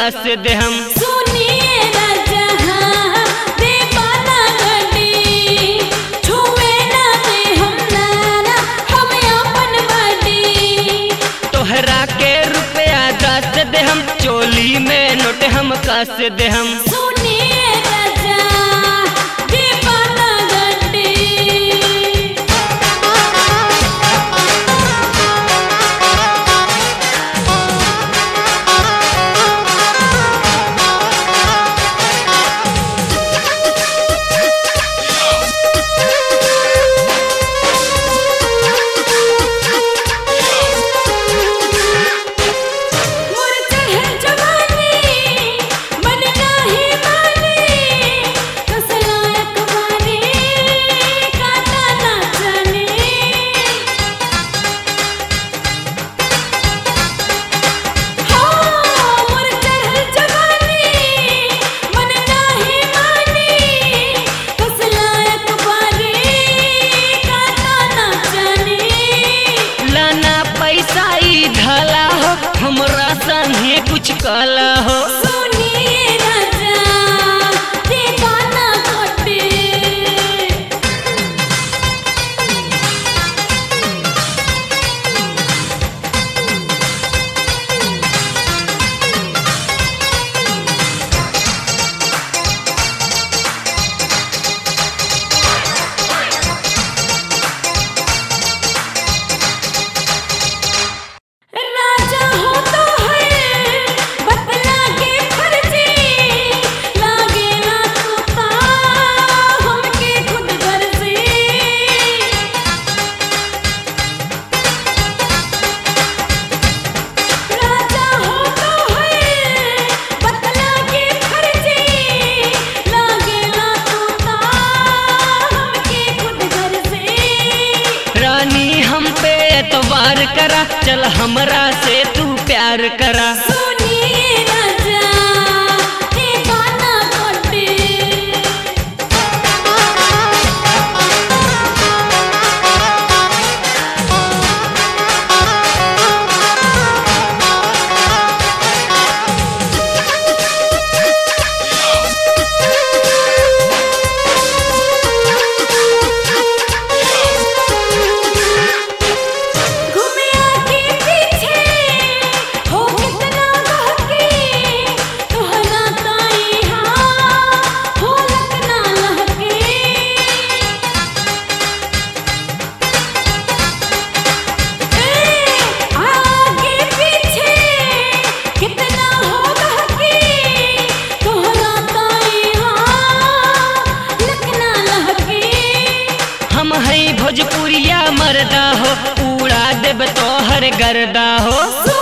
कास दे हम। सुनिए राजा दीवाना गड्डी छुए ना दे हम नाना हम अपन बड़ी। तोहरा के रुपया 10 दे हम चोली में नोट हम कास दे हम। सुनिए राजा दीवाना गड्डी हमरा संगे कुछ कला हो। सुनिए राजा दीवाना गड्डी एतवार करा चल हमरा से तू प्यार करा। सुनिए राजा दीवाना गड्डी भोजपुरिया मरदा हो उड़ा देब तोहर गर्दा हो।